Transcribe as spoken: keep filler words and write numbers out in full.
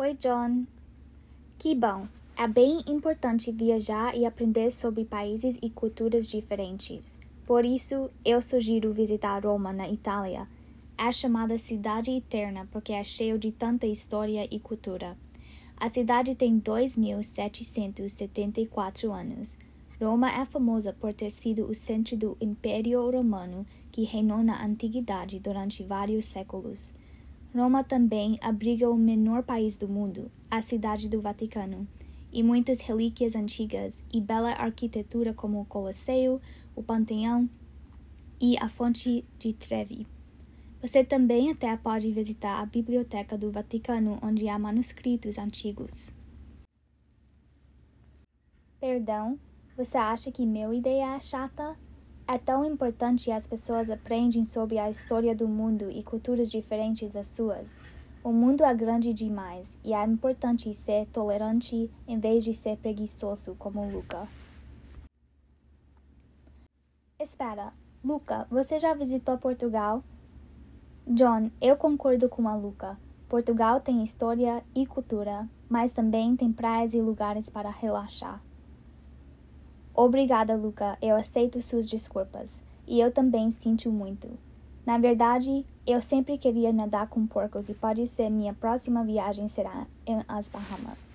Oi, John. Que bom! É bem importante viajar e aprender sobre países e culturas diferentes. Por isso, eu sugiro visitar Roma, na Itália. É chamada Cidade Eterna porque é cheio de tanta história e cultura. A cidade tem dois mil setecentos e setenta e quatro anos. Roma é famosa por ter sido o centro do Império Romano, que reinou na Antiguidade durante vários séculos. Roma também abriga o menor país do mundo, a Cidade do Vaticano, e muitas relíquias antigas e bela arquitetura como o Coliseu, o Panteão e a Fonte de Trevi. Você também até pode visitar a Biblioteca do Vaticano, onde há manuscritos antigos. Perdão, você acha que minha ideia é chata? É tão importante que as pessoas aprendem sobre a história do mundo e culturas diferentes das suas. O mundo é grande demais e é importante ser tolerante em vez de ser preguiçoso como Luca. Espera, Luca, você já visitou Portugal? John, eu concordo com a Luca. Portugal tem história e cultura, mas também tem praias e lugares para relaxar. Obrigada, Luca. Eu aceito suas desculpas. E eu também sinto muito. Na verdade, eu sempre queria nadar com porcos e pode ser minha próxima viagem será em as Bahamas.